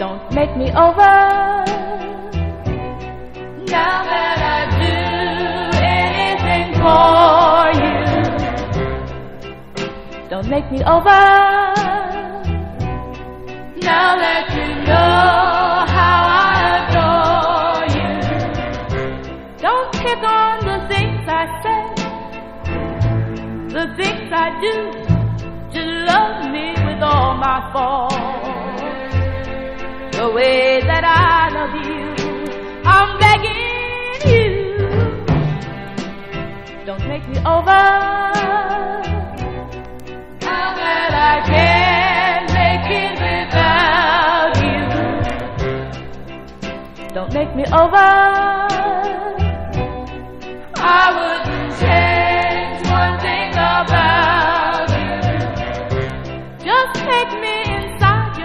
Don't make me over. Now that I do anything for you, don't make me over. Now that you know how I adore you, don't pick on the things I say, the things I do. Just love me with all my faults, the way that I love you. I'm begging you, don't make me over. Now that I can't make it without you, don't make me over. I would